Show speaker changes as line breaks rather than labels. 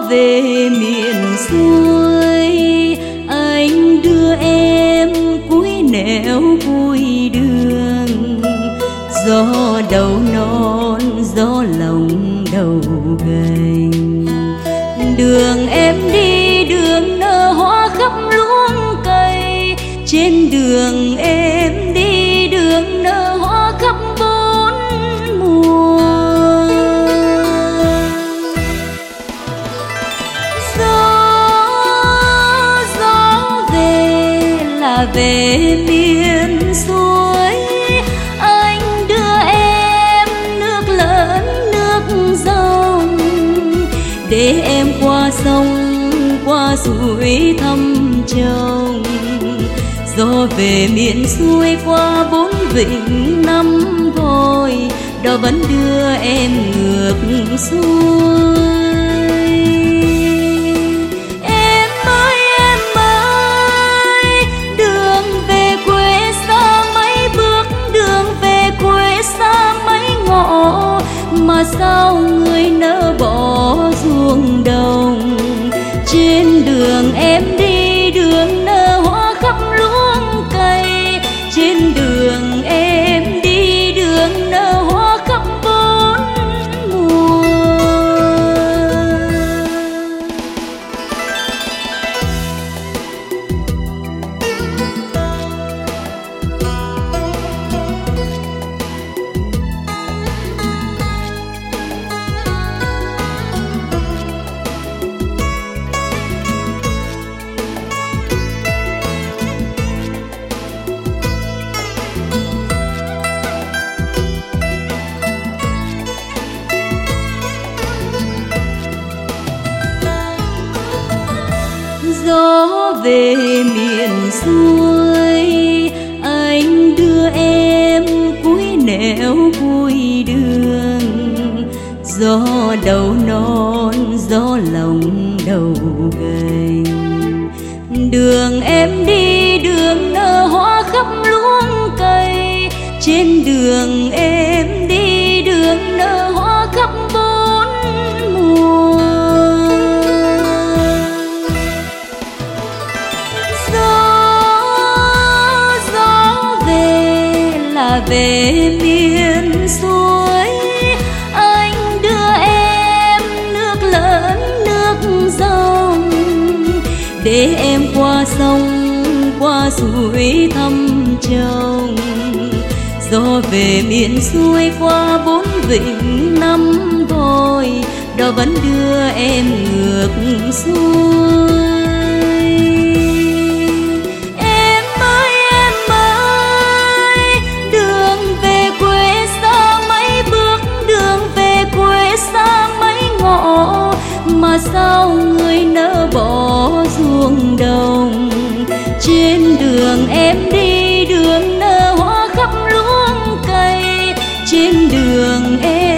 về miền xuôi, anh đưa em cuối nẻo cuối đường. Gió đầu non, gió lòng đầu gành. Đường em đi đường nở hoa khắp luống cây. Trên đường em đi đường nở hoa khắp bốn mùa. Gió về là về miền xuôi, anh đưa em nước lớn nước dòng, để em qua sông qua suối thăm chồng. Gió về miền xuôi qua bốn vịnh năm thôi, đó vẫn đưa em ngược xuôi. Em ơi, đường về quê xa mấy bước, đường về quê xa mấy ngõ, mà sao người nỡ bỏ ruộng đồng. Trên đường em đi đường nở hoa khắp luống cây. Trên đường em đi đường nở hoa khắp bốn mùa. Gió về miền xuôi, anh đưa em cuối nẻo cuối đường. Gió đầu non, gió lòng đầu gành. Đường em đi đường nở hoa khắp luống cây. Trên đường em đi đường nở hoa khắp bốn mùa. Về miền xuôi, anh đưa em nước lớn nước dòng, để em qua sông qua suối thăm chồng. Gió về miền xuôi qua bốn vịnh năm thôi, đó vẫn đưa em ngược xuôi. Mà sao người nỡ bỏ ruộng đồng. Trên đường em đi đường nở hoa khắp luống cây. Trên đường em